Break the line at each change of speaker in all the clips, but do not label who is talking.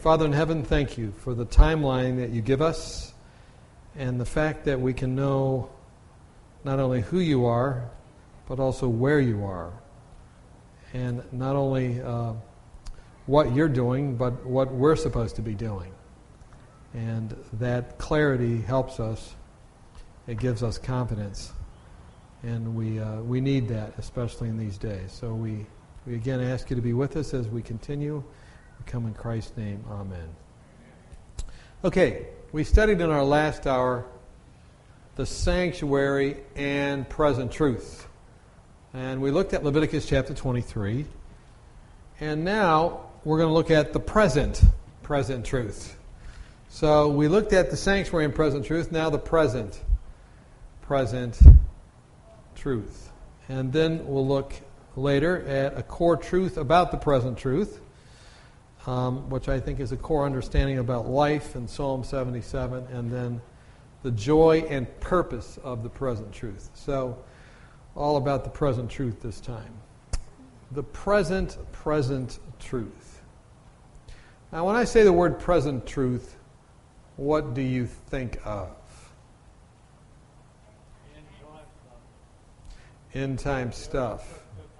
Father in heaven, thank you for the timeline that you give us and the fact that we can know not only who you are, but also where you are. And not only what you're doing, but what we're supposed to be doing. And that clarity helps us. It gives us confidence. And we need that, especially in these days. So we again ask you to be with us as we continue. We come in Christ's name. Amen. Okay, we studied in our last hour the sanctuary and present truth. And we looked at Leviticus chapter 23. And now we're going to look at the present truth. So we looked at the sanctuary and present truth, now the present truth. And then we'll look later at a core truth about the present truth, which I think is a core understanding about life in Psalm 77, and then the joy and purpose of the present truth. So all about the present truth this time. The present truth. Now when I say the word present truth, what do you think of? End time stuff.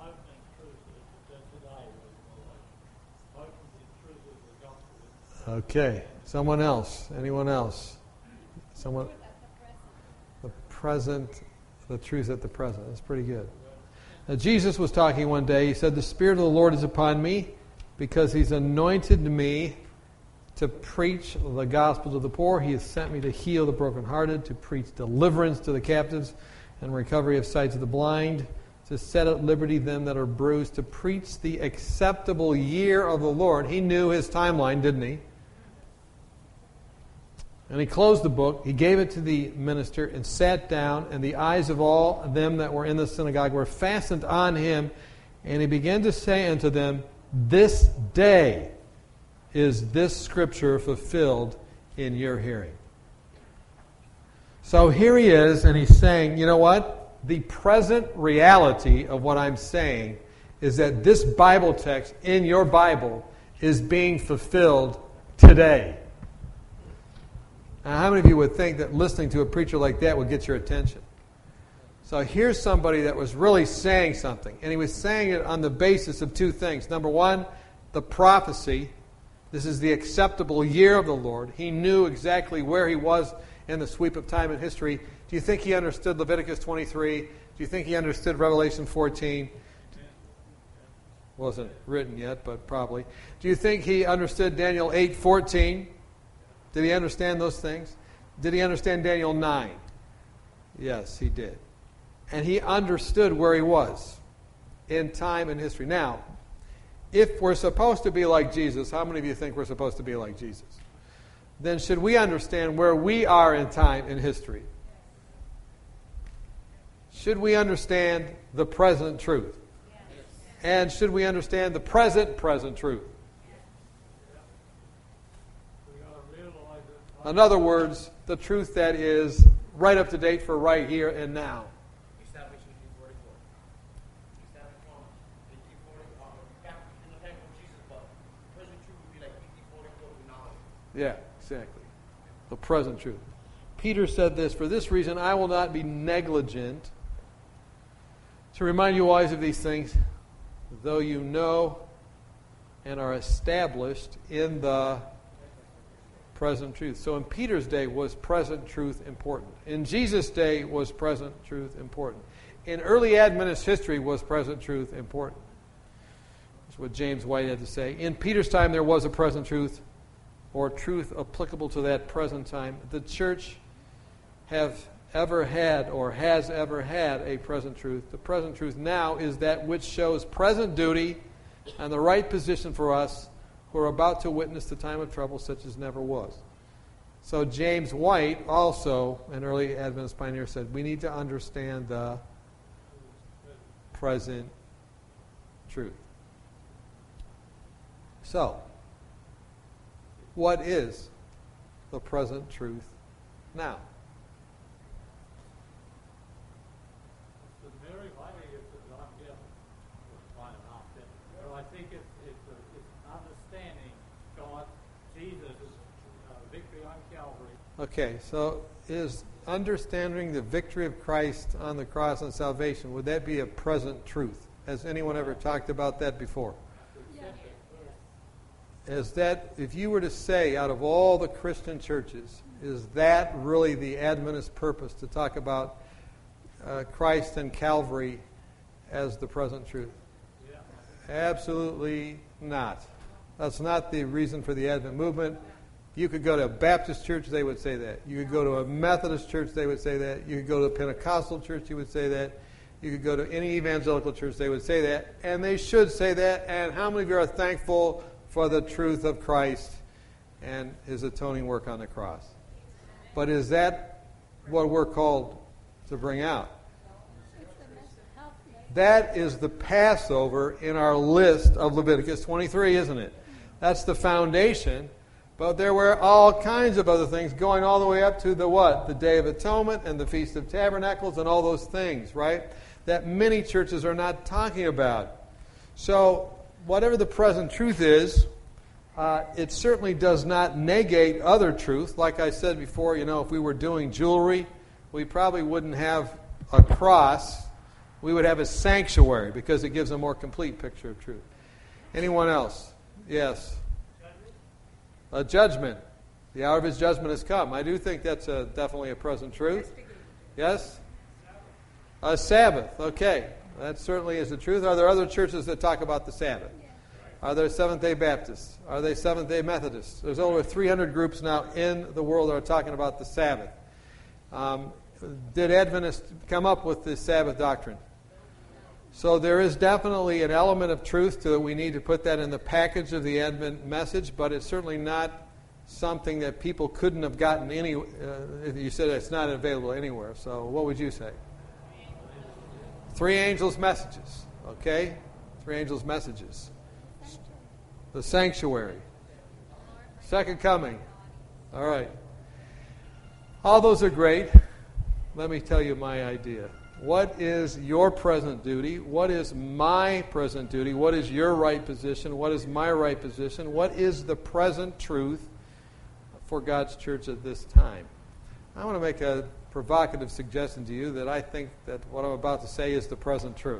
Okay. Someone else? Anyone else? Someone? The truth at the present. That's pretty good. Now, Jesus was talking one day. He said, "The Spirit of the Lord is upon me because He's anointed me to preach the gospel to the poor. He has sent me to heal the brokenhearted, to preach deliverance to the captives and recovery of sight to the blind, to set at liberty them that are bruised, to preach the acceptable year of the Lord." He knew his timeline, didn't he? And he closed the book, he gave it to the minister, and sat down, and the eyes of all them that were in the synagogue were fastened on him, and he began to say unto them, "This day is this scripture fulfilled in your hearing." So here he is, and he's saying, you know what? The present reality of what I'm saying is that this Bible text in your Bible is being fulfilled today. Now, how many of you would think that listening to a preacher like that would get your attention? So here's somebody that was really saying something, and he was saying it on the basis of two things. Number one, the prophecy. This is the acceptable year of the Lord. He knew exactly where he was in the sweep of time and history. Do you think he understood Leviticus 23? Do you think he understood Revelation 14? Wasn't written yet, but probably. Do you think he understood Daniel 8:14? Did he understand those things? Did he understand Daniel 9? Yes, he did. And he understood where he was in time and history. Now, if we're supposed to be like Jesus, how many of you think we're supposed to be like Jesus? Then should we understand where we are in time and history? Should we understand the present truth? And should we understand the present truth? In other words, the truth that is right up to date for right here and now. Yeah, exactly. The present truth. Peter said this, "For this reason I will not be negligent to remind you always of these things, though you know and are established in the present truth." So in Peter's day was present truth important. In Jesus' day was present truth important. In early Adventist history was present truth important. That's what James White had to say. In Peter's time there was a present truth, or truth applicable to that present time. The church have ever had or has ever had a present truth. The present truth now is that which shows present duty and the right position for us who are about to witness the time of trouble such as never was. So James White, also an early Adventist pioneer, said we need to understand the present truth. So, what is the present truth now?
I think it's understanding God,
Okay, so is understanding the victory of Christ on the cross and salvation, would that be a present truth? Has anyone ever talked about that before? Is that, if you were to say, out of all the Christian churches, is that really the Adventist purpose, to talk about Christ and Calvary as the present truth? Yeah. Absolutely not. That's not the reason for the Advent movement. You could go to a Baptist church, they would say that. You could go to a Methodist church, they would say that. You could go to a Pentecostal church, you would say that. You could go to any evangelical church, they would say that. And they should say that. And how many of you are thankful for the truth of Christ and His atoning work on the cross? But is that what we're called to bring out? That is the Passover in our list of Leviticus 23, isn't it? That's the foundation. But there were all kinds of other things going all the way up to the what? The Day of Atonement and the Feast of Tabernacles and all those things, right? That many churches are not talking about. So, whatever the present truth is, it certainly does not negate other truth. Like I said before, if we were doing jewelry, we probably wouldn't have a cross. We would have a sanctuary because it gives a more complete picture of truth. Anyone else? Yes. A judgment. The hour of His judgment has come. I do think that's definitely a present truth. Yes? A Sabbath. Okay. That certainly is the truth. Are there other churches that talk about the Sabbath? Are there Seventh-day Baptists? Are they Seventh-day Methodists? There's over 300 groups now in the world that are talking about the Sabbath. Did Adventists come up with this Sabbath doctrine? So there is definitely an element of truth to it. We need to put that in the package of the Advent message, but it's certainly not something that people couldn't have gotten if you said it's not available anywhere. So what would you say? 3 angels' messages. Okay? 3 angels' messages. The sanctuary. Second coming. All right. All those are great. Let me tell you my idea. What is your present duty? What is my present duty? What is your right position? What is my right position? What is the present truth for God's church at this time? I want to make a provocative suggestion to you that I think that what I'm about to say is the present truth.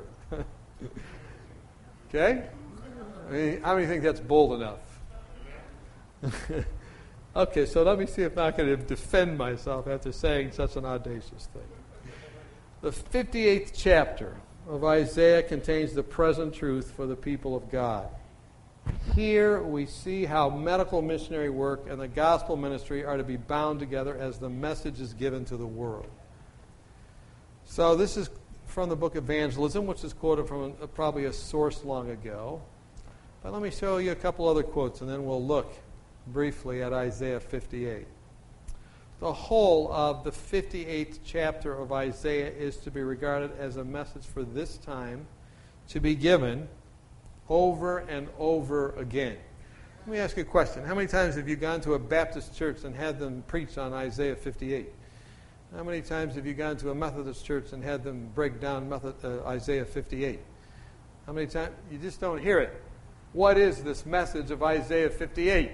Okay? I mean, how many think that's bold enough? Okay, so let me see if I can defend myself after saying such an audacious thing. The 58th chapter of Isaiah contains the present truth for the people of God. Here we see how medical missionary work and the gospel ministry are to be bound together as the message is given to the world. So this is from the book Evangelism, which is quoted from probably a source long ago. But let me show you a couple other quotes, and then we'll look briefly at Isaiah 58. The whole of the 58th chapter of Isaiah is to be regarded as a message for this time to be given over and over again. Let me ask you a question. How many times have you gone to a Baptist church and had them preach on Isaiah 58? How many times have you gone to a Methodist church and had them break down Isaiah 58? How many times? You just don't hear it. What is this message of Isaiah 58?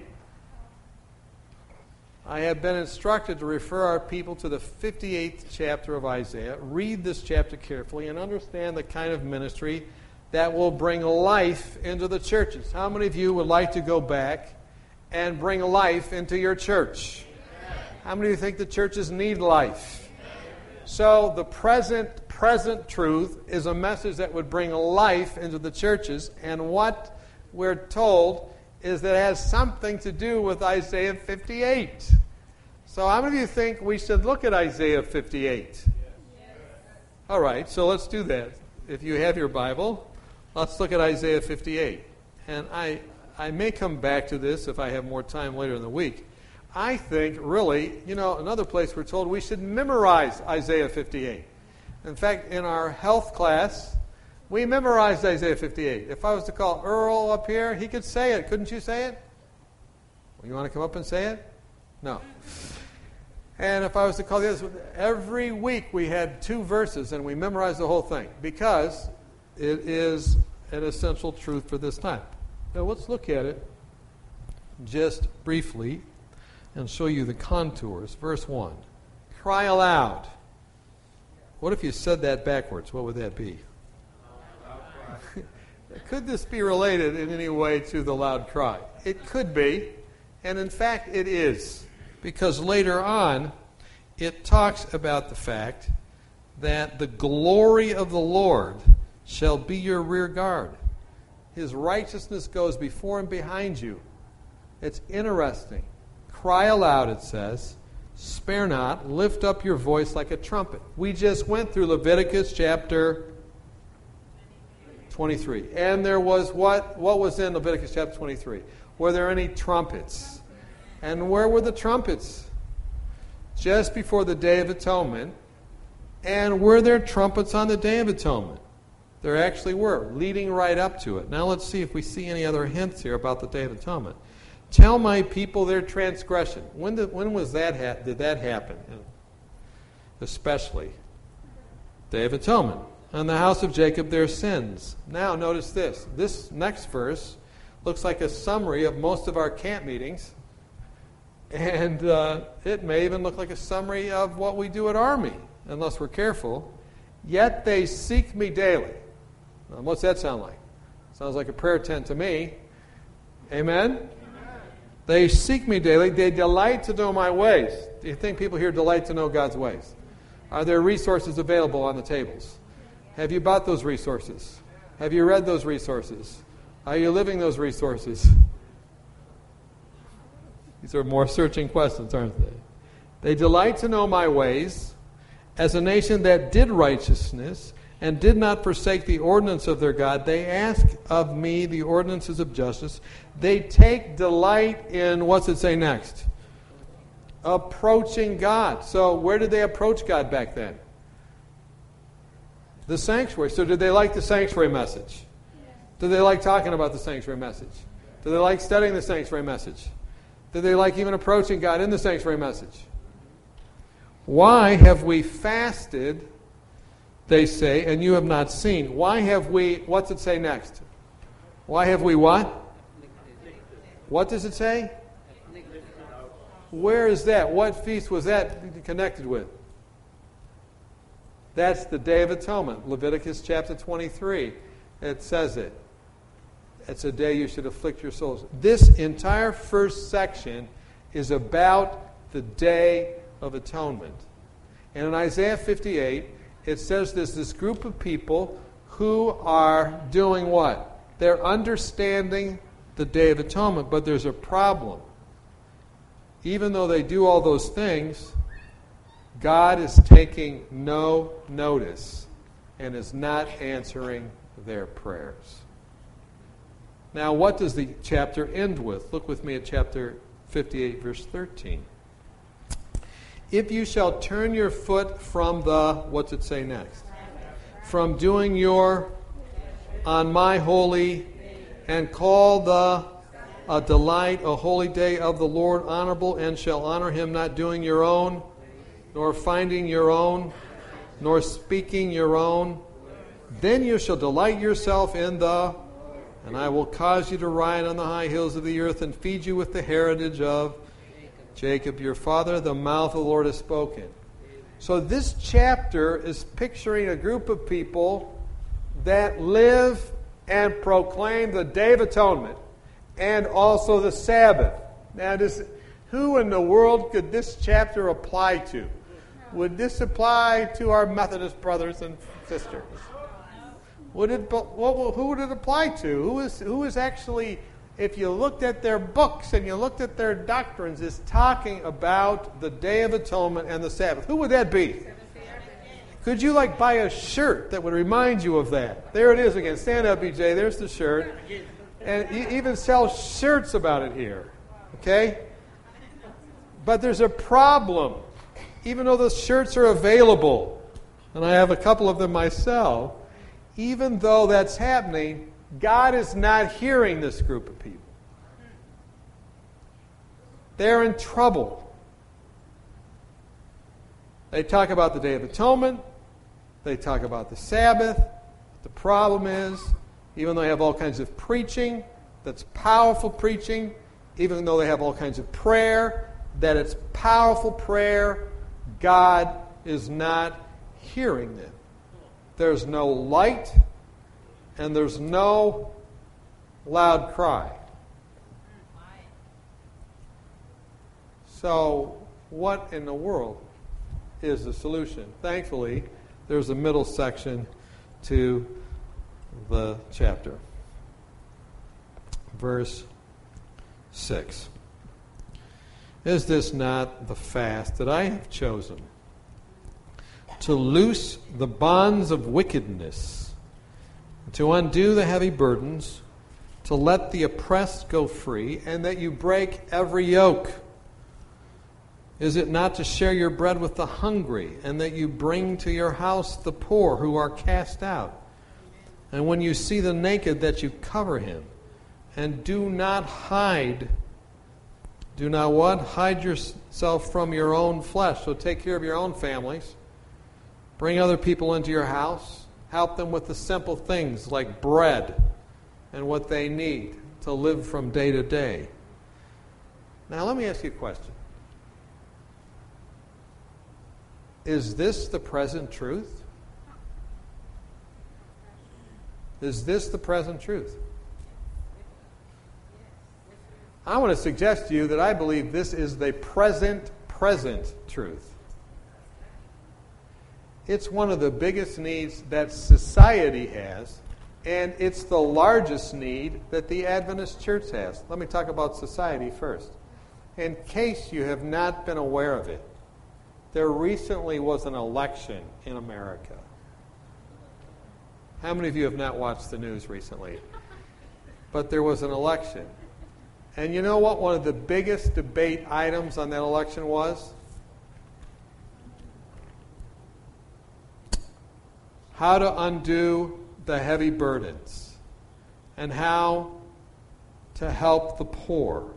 I have been instructed to refer our people to the 58th chapter of Isaiah, read this chapter carefully, and understand the kind of ministry that will bring life into the churches. How many of you would like to go back and bring life into your church? How many of you think the churches need life? So the present truth is a message that would bring life into the churches, and what we're told is that it has something to do with Isaiah 58. So how many of you think we should look at Isaiah 58? All right, so let's do that. If you have your Bible, let's look at Isaiah 58. And I may come back to this if I have more time later in the week. I think, really, another place we're told we should memorize Isaiah 58. In fact, in our health class, we memorized Isaiah 58. If I was to call Earl up here, he could say it. Couldn't you say it? Well, you want to come up and say it? No. And if I was to call the others, every week we had 2 verses and we memorized the whole thing because it is an essential truth for this time. Now let's look at it just briefly. and show you the contours. Verse 1. Cry aloud. What if you said that backwards? What would that be? Could this be related in any way to the loud cry? It could be, and in fact it is. Because later on, it talks about the fact that the glory of the Lord shall be your rear guard. His righteousness goes before and behind you. It's interesting. Cry aloud, it says. Spare not. Lift up your voice like a trumpet. We just went through Leviticus chapter 23. And there was what? What was in Leviticus chapter 23? Were there any trumpets? And where were the trumpets? Just before the Day of Atonement. And were there trumpets on the Day of Atonement? There actually were, leading right up to it. Now let's see if we see any other hints here about the Day of Atonement. Tell my people their transgression. When was that? Did that happen? Especially Day of Atonement. On the house of Jacob their sins. Now notice this. This next verse looks like a summary of most of our camp meetings. And it may even look like a summary of what we do at Army, unless we're careful. Yet they seek me daily. Now, what's that sound like? Sounds like a prayer tent to me. Amen? Amen? They seek me daily. They delight to know my ways. Do you think people here delight to know God's ways? Are there resources available on the tables? Have you bought those resources? Have you read those resources? Are you living those resources? These are more searching questions, aren't they? They delight to know my ways, as a nation that did righteousness and did not forsake the ordinance of their God. They ask of me the ordinances of justice. They take delight in, what's it say next? Approaching God. So where did they approach God back then? The sanctuary. So did they like the sanctuary message? Did they like talking about the sanctuary message? Did they like studying the sanctuary message? Did they like even approaching God in the sanctuary message? Why have we fasted, they say, and you have not seen? Why have we, what's it say next? Why have we what? What does it say? Where is that? What feast was that connected with? That's the Day of Atonement, Leviticus chapter 23. It says it. It's a day you should afflict your souls. This entire first section is about the Day of Atonement. And in Isaiah 58, it says there's this group of people who are doing what? They're understanding the Day of Atonement, but there's a problem. Even though they do all those things, God is taking no notice and is not answering their prayers. Now, what does the chapter end with? Look with me at chapter 58, verse 13. If you shall turn your foot from the, what's it say next? From doing your, on my holy, and call the a delight, a holy day of the Lord honorable, and shall honor him, not doing your own, nor finding your own, nor speaking your own. Then you shall delight yourself in the, and I will cause you to ride on the high hills of the earth and feed you with the heritage of Jacob your father. The mouth of the Lord has spoken. So this chapter is picturing a group of people that live and proclaim the Day of Atonement and also the Sabbath. Now, who in the world could this chapter apply to? Would this apply to our Methodist brothers and sisters? Who would it apply to? Who is actually, if you looked at their books and you looked at their doctrines, is talking about the Day of Atonement and the Sabbath? Who would that be? Could you buy a shirt that would remind you of that? There it is again. Stand up, BJ. There's the shirt. And you even sell shirts about it here. Okay? But there's a problem. Even though those shirts are available, and I have a couple of them myself, even though that's happening, God is not hearing this group of people. They're in trouble. They talk about the Day of Atonement. They talk about the Sabbath. The problem is, even though they have all kinds of preaching, that's powerful preaching, even though they have all kinds of prayer, that it's powerful prayer, God is not hearing them. There's no light and there's no loud cry. So, what in the world is the solution? Thankfully, there's a middle section to the chapter. Verse 6. Is this not the fast that I have chosen? To loose the bonds of wickedness, to undo the heavy burdens, to let the oppressed go free, and that you break every yoke. Is it not to share your bread with the hungry, and that you bring to your house the poor who are cast out? And when you see the naked, that you cover him, and do not hide. Do not what? Hide yourself from your own flesh. So take care of your own families. Bring other people into your house. Help them with the simple things like bread and what they need to live from day to day. Now let me ask you a question. Is this the present truth? Is this the present truth? I want to suggest to you that I believe this is the present truth. It's one of the biggest needs that society has, and it's the largest need that the Adventist Church has. Let me talk about society first. In case you have not been aware of it, there recently was an election in America. How many of you have not watched the news recently? But there was an election. And you know what one of the biggest debate items on that election was? How to undo the heavy burdens and how to help the poor.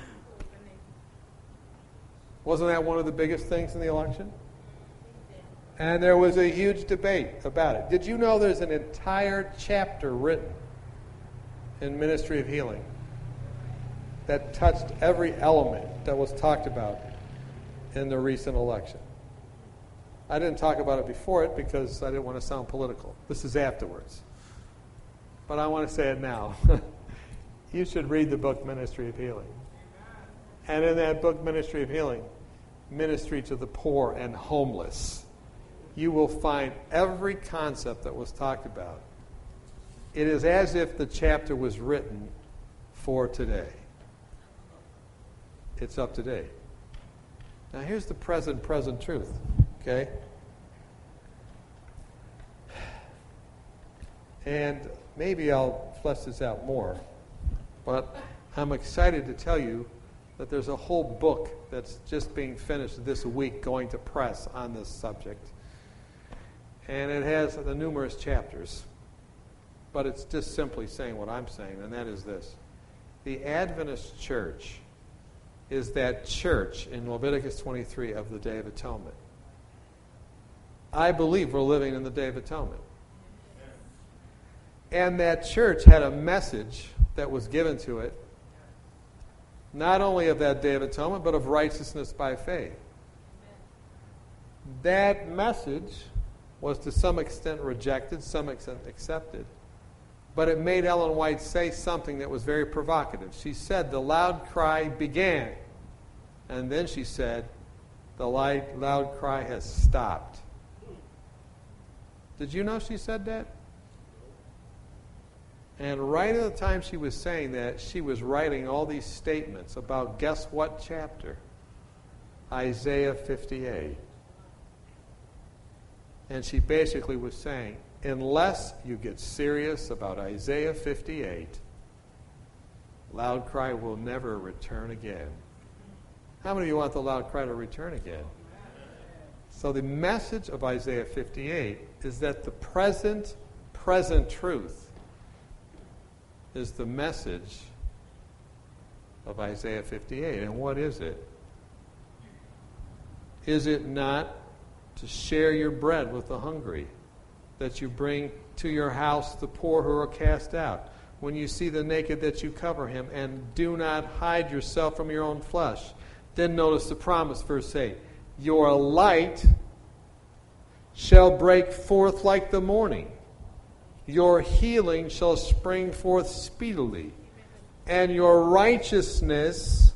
Wasn't that one of the biggest things in the election? And there was a huge debate about it. Did you know there's an entire chapter written in Ministry of Healing that touched every element that was talked about in the recent election? I didn't talk about it before it because I didn't want to sound political. This is afterwards. But I want to say it now. You should read the book Ministry of Healing. And in that book, Ministry of Healing, Ministry to the Poor and Homeless, you will find every concept that was talked about. It is as if the chapter was written for today. It's up to date. Now here's the present truth, okay? And maybe I'll flesh this out more, but I'm excited to tell you that there's a whole book that's just being finished this week going to press on this subject. And it has the numerous chapters. But it's just simply saying what I'm saying, and that is this. The Adventist Church is that church in Leviticus 23 of the Day of Atonement. I believe we're living in the Day of Atonement. And that church had a message that was given to it, not only of that Day of Atonement, but of righteousness by faith. That message was to some extent rejected, some extent accepted. But it made Ellen White say something that was very provocative. She said, the loud cry began. And then she said, the loud cry has stopped. Did you know she said that? And right at the time she was saying that, she was writing all these statements about guess what chapter? Isaiah 58. And she basically was saying, unless you get serious about Isaiah 58, loud cry will never return again. How many of you want the loud cry to return again? So the message of Isaiah 58 is that the present truth is the message of Isaiah 58. And what is it? Is it not to share your bread with the hungry, that you bring to your house the poor who are cast out? When you see the naked, that you cover him, and do not hide yourself from your own flesh, Then notice the promise, verse 8. Your light shall break forth like the morning. Your healing shall spring forth speedily. And your righteousness,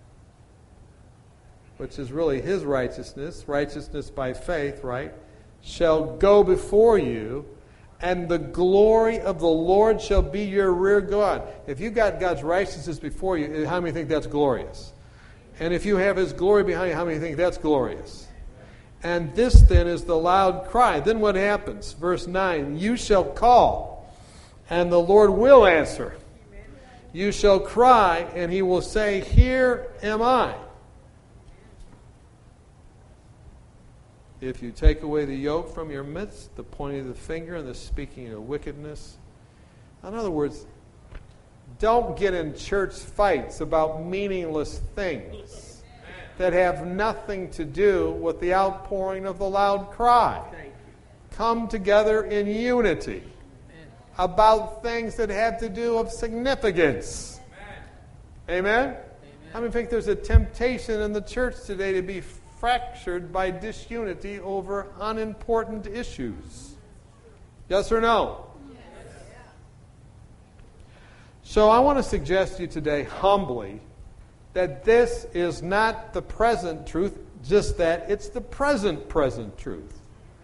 which is really his righteousness by faith, right, shall go before you, and the glory of the Lord shall be your rear guard. If you got God's righteousness before you, how many think that's glorious? And if you have his glory behind you, how many think that's glorious? And this then is the loud cry. Then what happens? Verse 9, you shall call, and the Lord will answer. You shall cry, and he will say, here am I. If you take away the yoke from your midst, the pointing of the finger and the speaking of wickedness. In other words, don't get in church fights about meaningless things that have nothing to do with the outpouring of the loud cry. Come together in unity about things that have to do with significance. Amen? How many think there's a temptation in the church today to be fractured by disunity over unimportant issues? Yes or no? Yes. So I want to suggest to you today, humbly, that this is not the present truth, just that it's the present truth.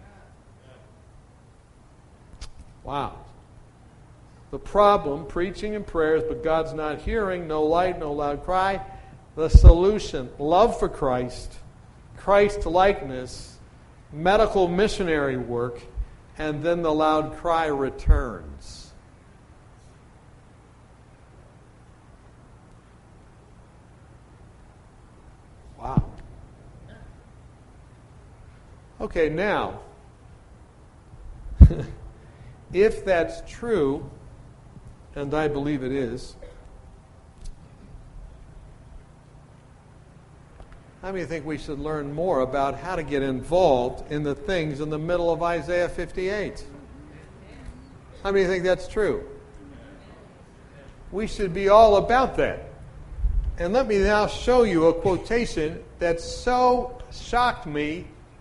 Wow. The problem, preaching and prayers, but God's not hearing, no light, no loud cry. The solution, love for Christ, Christ-likeness, medical missionary work, and then the loud cry returns. Wow. Okay, now, if that's true, and I believe it is, how many think we should learn more about how to get involved in the things in the middle of Isaiah 58? How many think that's true? We should be all about that. And let me now show you a quotation that so shocked me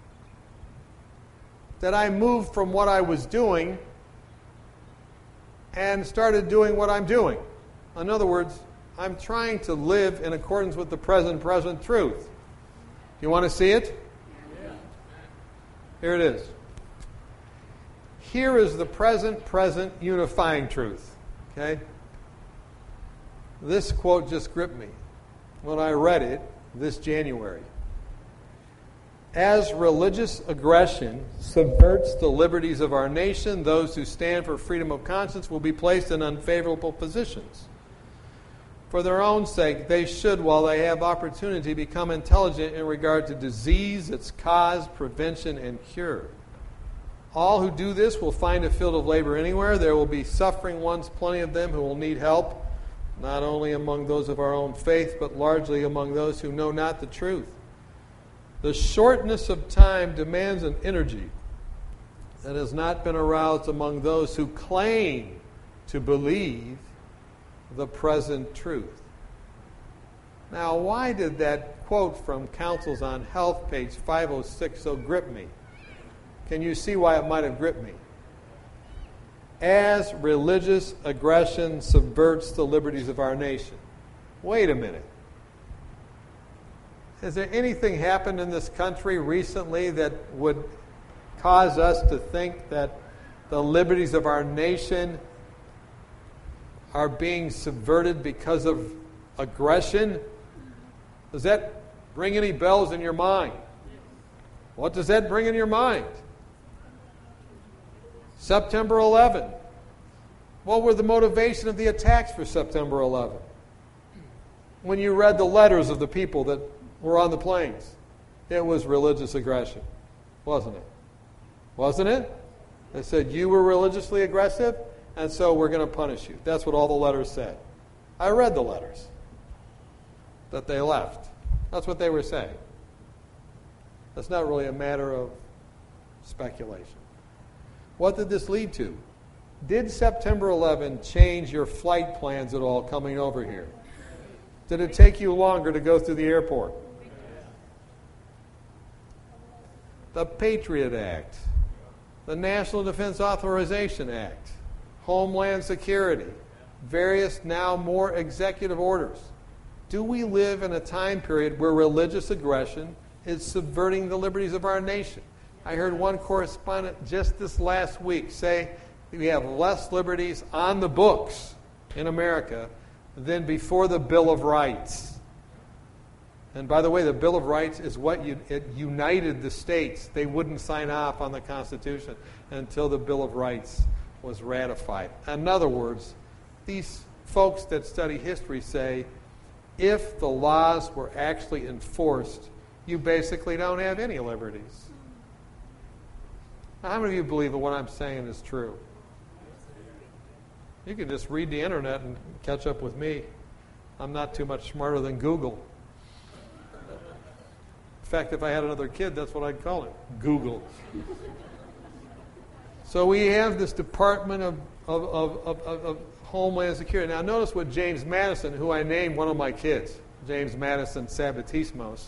that I moved from what I was doing and started doing what I'm doing. In other words, I'm trying to live in accordance with the present truth. You want to see it? Yeah. Here it is. Here is the present unifying truth. Okay? This quote just gripped me when I read it this January. As religious aggression subverts the liberties of our nation, those who stand for freedom of conscience will be placed in unfavorable positions. For their own sake, they should, while they have opportunity, become intelligent in regard to disease, its cause, prevention, and cure. All who do this will find a field of labor anywhere. There will be suffering ones, plenty of them, who will need help, not only among those of our own faith, but largely among those who know not the truth. The shortness of time demands an energy that has not been aroused among those who claim to believe the present truth. Now, why did that quote from Counsels on Health, page 506, so grip me? Can you see why it might have gripped me? As religious aggression subverts the liberties of our nation. Wait a minute. Has there anything happened in this country recently that would cause us to think that the liberties of our nation are being subverted because of aggression? Does that ring any bells in your mind? What does that bring in your mind? September 11. What were the motivation of the attacks for September 11? When you read the letters of the people that were on the planes, it was religious aggression, wasn't it? Wasn't it? They said, you were religiously aggressive, and so we're going to punish you. That's what all the letters said. I read the letters that they left. That's what they were saying. That's not really a matter of speculation. What did this lead to? Did September 11 change your flight plans at all coming over here? Did it take you longer to go through the airport? the Patriot Act, the National Defense Authorization Act, Homeland Security, various now more executive orders. Do we live in a time period where religious aggression is subverting the liberties of our nation? I heard one correspondent just this last week say that we have less liberties on the books in America than before the Bill of Rights. And by the way, the Bill of Rights is what it united the states. They wouldn't sign off on the Constitution until the Bill of Rights was ratified. In other words, these folks that study history say, if the laws were actually enforced, you basically don't have any liberties. Now, how many of you believe that what I'm saying is true? You can just read the internet and catch up with me. I'm not too much smarter than Google. In fact, if I had another kid, that's what I'd call it, Google. So we have this Department of Homeland Security. Now notice what James Madison, who I named one of my kids, James Madison Sabatismos.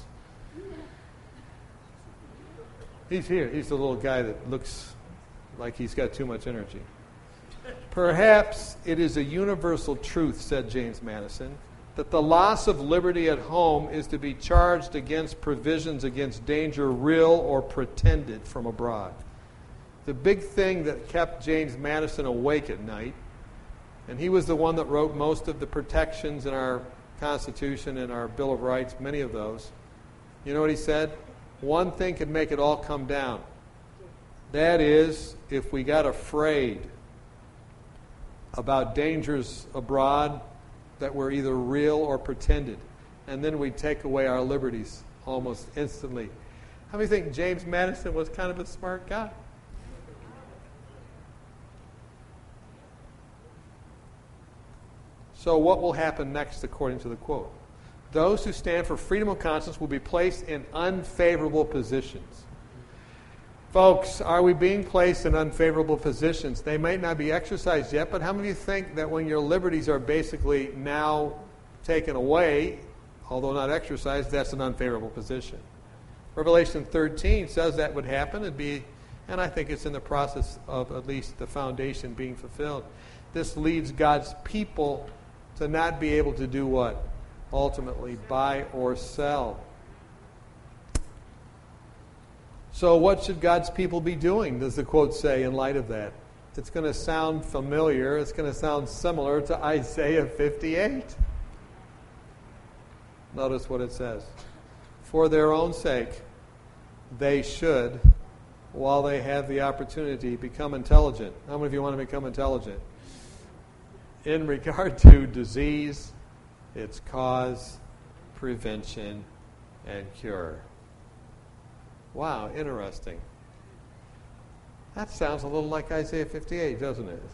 He's here. He's the little guy that looks like he's got too much energy. Perhaps it is a universal truth, said James Madison, that the loss of liberty at home is to be charged against provisions against danger real or pretended from abroad. The big thing that kept James Madison awake at night, and he was the one that wrote most of the protections in our Constitution and our Bill of Rights, many of those. You know what he said? One thing could make it all come down. That is, if we got afraid about dangers abroad that were either real or pretended, and then we'd take away our liberties almost instantly. How many think James Madison was kind of a smart guy? So what will happen next according to the quote? Those who stand for freedom of conscience will be placed in unfavorable positions. Folks, are we being placed in unfavorable positions? They might not be exercised yet, but how many of you think that when your liberties are basically now taken away, although not exercised, that's an unfavorable position? Revelation 13 says that would happen. And I think it's in the process of at least the foundation being fulfilled. This leads God's people to not be able to do what? Ultimately, buy or sell. So what should God's people be doing, does the quote say, in light of that? It's going to sound familiar. It's going to sound similar to Isaiah 58. Notice what it says. For their own sake, they should, while they have the opportunity, become intelligent. How many of you want to become intelligent? In regard to disease, its cause, prevention, and cure. Wow, interesting. That sounds a little like Isaiah 58, doesn't it?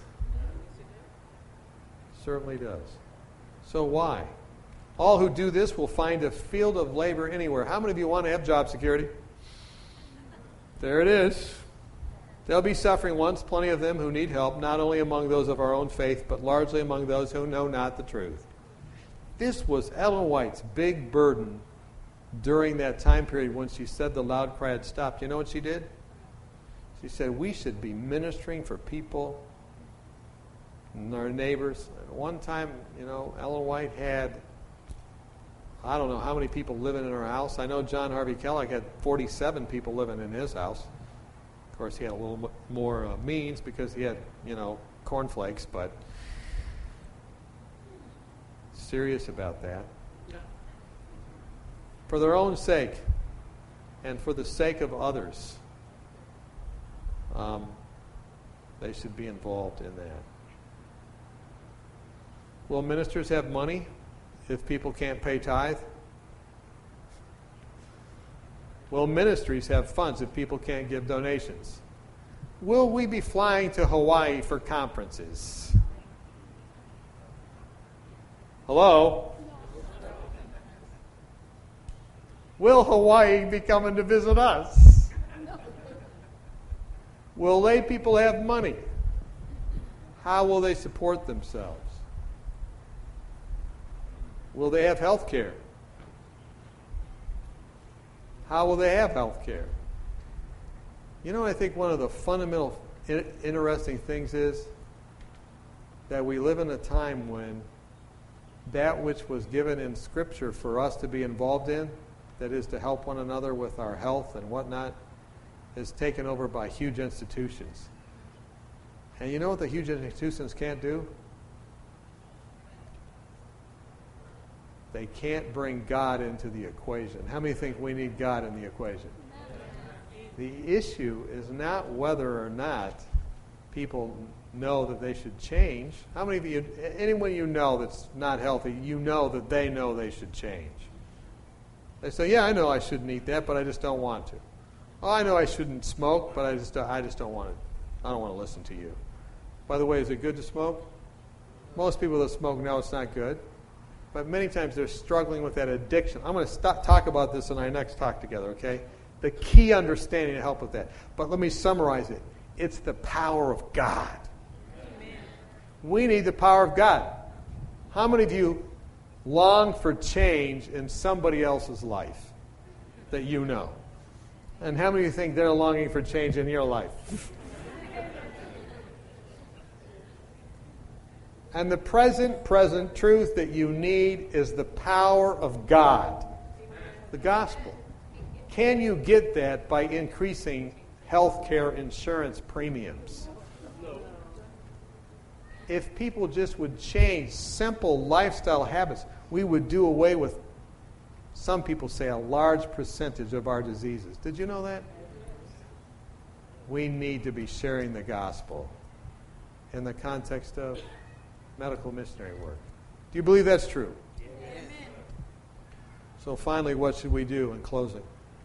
Certainly does. So why? All who do this will find a field of labor anywhere. How many of you want to have job security? There it is. There'll be suffering ones, plenty of them who need help, not only among those of our own faith, but largely among those who know not the truth. This was Ellen White's big burden during that time period when she said the loud cry had stopped. You know what she did? She said, we should be ministering for people and our neighbors. At one time, Ellen White had, I don't know how many people living in her house. I know John Harvey Kellogg had 47 people living in his house. Of course, he had a little more means because he had, cornflakes, but serious about that. For their own sake and for the sake of others, they should be involved in that. Will ministers have money if people can't pay tithe? Will ministries have funds if people can't give donations? Will we be flying to Hawaii for conferences? Hello? Will Hawaii be coming to visit us? Will lay people have money? How will they support themselves? Will they have health care? How will they have health care? You know what I think one of the fundamental interesting things is? That we live in a time when that which was given in Scripture for us to be involved in, that is to help one another with our health and whatnot, is taken over by huge institutions. And you know what the huge institutions can't do? They can't bring God into the equation. How many think we need God in the equation? The issue is not whether or not people know that they should change. How many of you, anyone you know that's not healthy, you know that they know they should change? They say, yeah, I know I shouldn't eat that, but I just don't want to. Oh, I know I shouldn't smoke, but I just don't want to. I don't want to listen to you. By the way, is it good to smoke? Most people that smoke know it's not good. But many times they're struggling with that addiction. I'm going to talk about this in our next talk together, okay? The key understanding to help with that. But let me summarize it. It's the power of God. Amen. We need the power of God. How many of you long for change in somebody else's life that you know? And how many of you think they're longing for change in your life? And the present truth that you need is the power of God, the gospel. Can you get that by increasing health care insurance premiums? If people just would change simple lifestyle habits, we would do away with, some people say, a large percentage of our diseases. Did you know that? We need to be sharing the gospel in the context of medical missionary work. Do you believe that's true? Yes. So finally, what should we do in closing?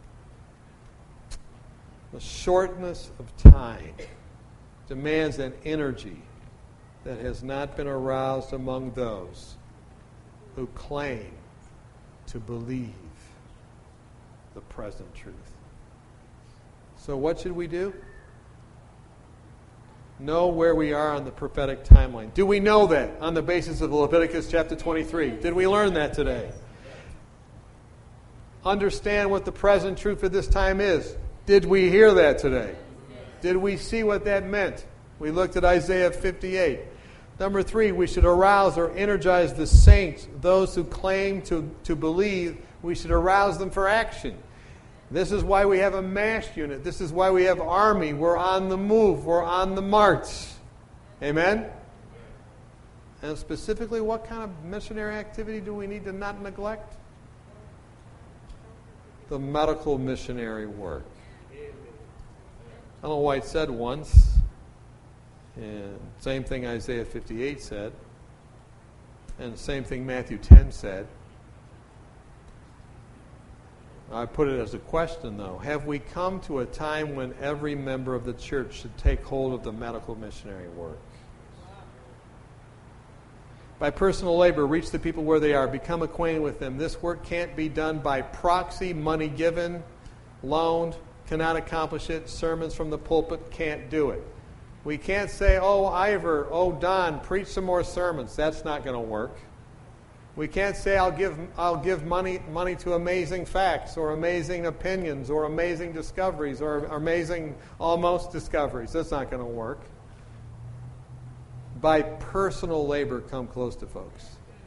The shortness of time demands an energy that has not been aroused among those who claim to believe the present truth. So what should we do? Know where we are on the prophetic timeline. Do we know that on the basis of Leviticus chapter 23? Did we learn that today? Understand what the present truth of this time is. Did we hear that today? Did we see what that meant? We looked at Isaiah 58. Number 3, we should arouse or energize the saints, those who claim to believe. We should arouse them for action. This is why we have a MASH unit. This is why we have Army. We're on the move. We're on the march. Amen? And specifically, what kind of missionary activity do we need to not neglect? The medical missionary work. Ellen White said once, and same thing Isaiah 58 said, and same thing Matthew 10 said. I put it as a question, though. Have we come to a time when every member of the church should take hold of the medical missionary work? By personal labor, reach the people where they are. Become acquainted with them. This work can't be done by proxy, money given, loaned, cannot accomplish it. Sermons from the pulpit can't do it. We can't say, oh, Ivor, oh, Don, preach some more sermons. That's not going to work. We can't say I'll give money to amazing facts or amazing opinions or amazing discoveries or amazing almost discoveries. That's not going to work. By personal labor, come close to folks.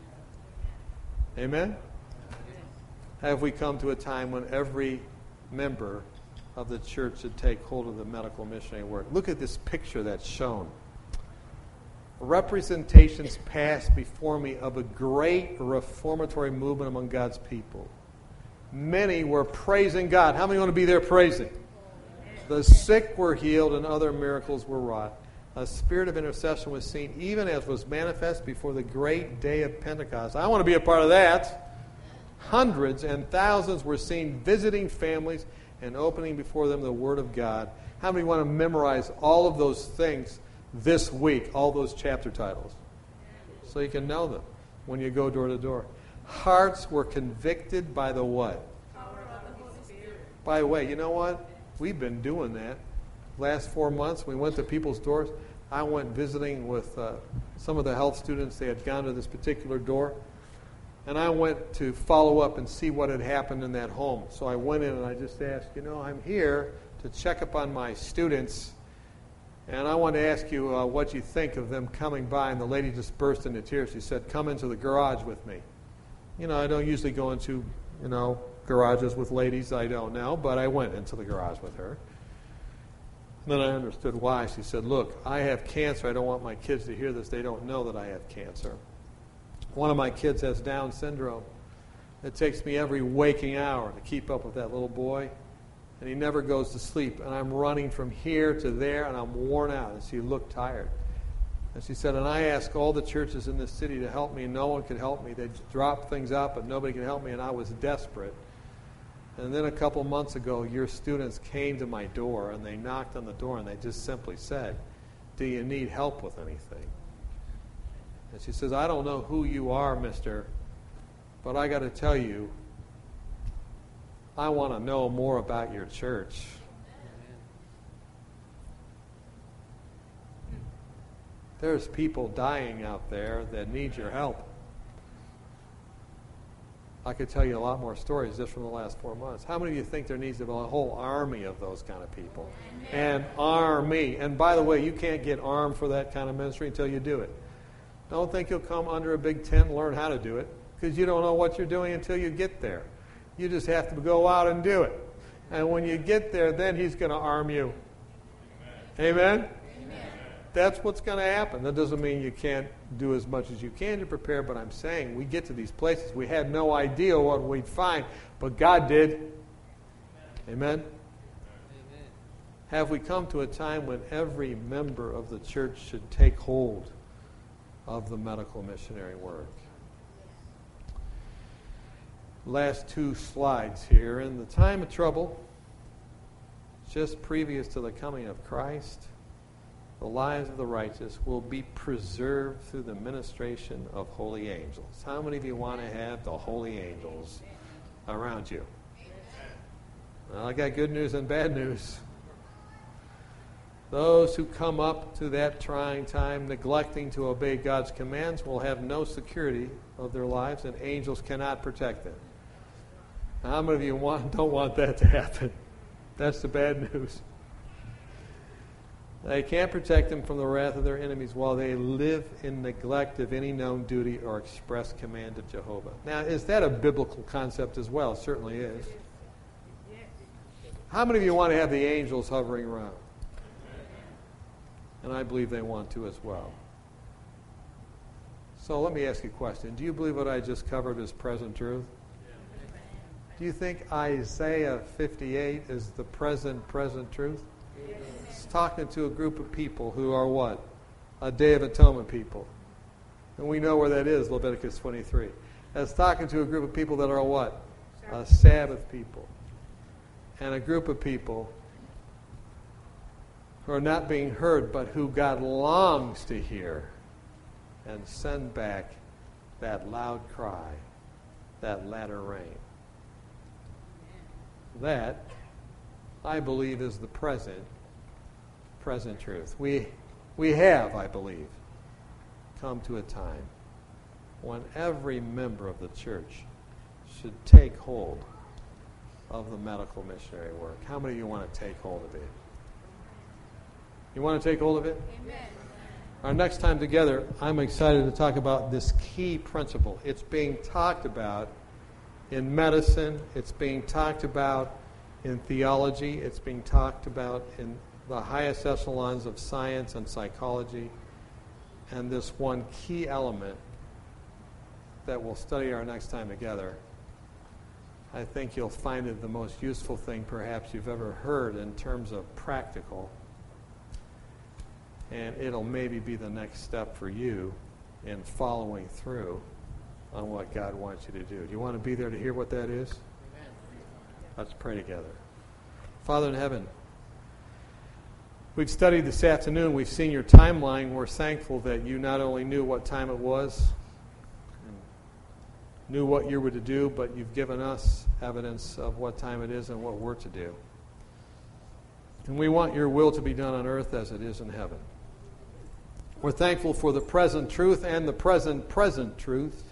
Amen? Have we come to a time when every member of the church should take hold of the medical missionary work? Look at this picture that's shown. Representations passed before me of a great reformatory movement among God's people. Many were praising God. How many want to be there praising? The sick were healed and other miracles were wrought. A spirit of intercession was seen, even as was manifest before the great day of Pentecost. I want to be a part of that. Hundreds and thousands were seen visiting families and opening before them the Word of God. How many want to memorize all of those things this week, all those chapter titles, so you can know them when you go door to door? Hearts were convicted by the what? Power of the Holy Spirit. By the way, you know what? We've been doing that. Last 4 months, we went to people's doors. I went visiting with some of the health students. They had gone to this particular door. And I went to follow up and see what had happened in that home. So I went in and I just asked, I'm here to check up on my students, and I want to ask you what you think of them coming by. And the lady just burst into tears. She said, come into the garage with me. I don't usually go into, garages with ladies I don't know, but I went into the garage with her. And then I understood why. She said, look, I have cancer. I don't want my kids to hear this. They don't know that I have cancer. One of my kids has Down syndrome. It takes me every waking hour to keep up with that little boy, and he never goes to sleep. And I'm running from here to there, and I'm worn out. And she looked tired. And she said, and I asked all the churches in this city to help me, and no one could help me. They dropped things up, and nobody could help me, and I was desperate. And then a couple months ago, your students came to my door, and they knocked on the door, and they just simply said, do you need help with anything? And she says, I don't know who you are, mister, but I got to tell you, I want to know more about your church. There's people dying out there that need your help. I could tell you a lot more stories just from the last 4 months. How many of you think there needs to be a whole army of those kind of people? An army. And by the way, you can't get armed for that kind of ministry until you do it. Don't think you'll come under a big tent and learn how to do it, because you don't know what you're doing until you get there. You just have to go out and do it. And when you get there, then he's going to arm you. Amen? That's what's going to happen. That doesn't mean you can't do as much as you can to prepare, but I'm saying we get to these places. We had no idea what we'd find, but God did. Amen? Have we come to a time when every member of the church should take hold of the medical missionary work? Last two slides here. In the time of trouble, just previous to the coming of Christ, the lives of the righteous will be preserved through the ministration of holy angels. How many of you want to have the holy angels around you? Well, I got good news and bad news. Those who come up to that trying time neglecting to obey God's commands will have no security of their lives, and angels cannot protect them. Now, how many of you don't want that to happen? That's the bad news. They can't protect them from the wrath of their enemies while they live in neglect of any known duty or express command of Jehovah. Now, is that a biblical concept as well? It certainly is. How many of you want to have the angels hovering around? And I believe they want to as well. So let me ask you a question. Do you believe what I just covered is present truth? Do you think Isaiah 58 is the present truth? It's talking to a group of people who are what? A Day of Atonement people. And we know where that is, Leviticus 23. It's talking to a group of people that are what? A Sabbath people. And a group of people who are not being heard, but who God longs to hear and send back that loud cry, that latter rain. That, I believe, is the present truth. We have, I believe, come to a time when every member of the church should take hold of the medical missionary work. How many of you want to take hold of it? You want to take hold of it? Amen. Our next time together, I'm excited to talk about this key principle. It's being talked about in medicine. It's being talked about in theology. It's being talked about in the highest echelons of science and psychology. And this one key element that we'll study our next time together, I think you'll find it the most useful thing perhaps you've ever heard in terms of practical. And it'll maybe be the next step for you in following through on what God wants you to do. Do you want to be there to hear what that is? Amen. Let's pray together. Father in heaven, we've studied this afternoon. We've seen your timeline. We're thankful that you not only knew what time it was, and knew what you were to do, but you've given us evidence of what time it is and what we're to do. And we want your will to be done on earth as it is in heaven. We're thankful for the present truth and the present truth.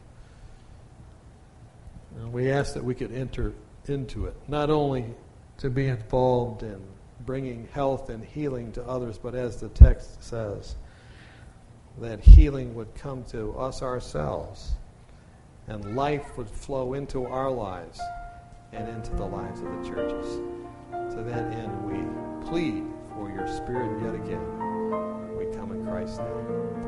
And we ask that we could enter into it, not only to be involved in bringing health and healing to others, but as the text says, that healing would come to us ourselves, and life would flow into our lives and into the lives of the churches. To that end, we plead for your Spirit yet again. We come in Christ's name.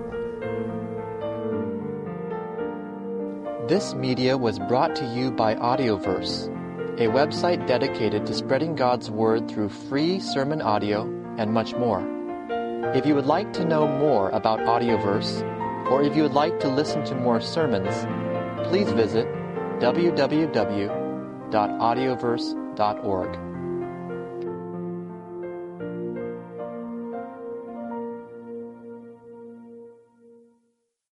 Amen.
This media was brought to you by Audioverse, a website dedicated to spreading God's Word through free sermon audio and much more. If you would like to know more about Audioverse, or if you would like to listen to more sermons, please visit www.audioverse.org.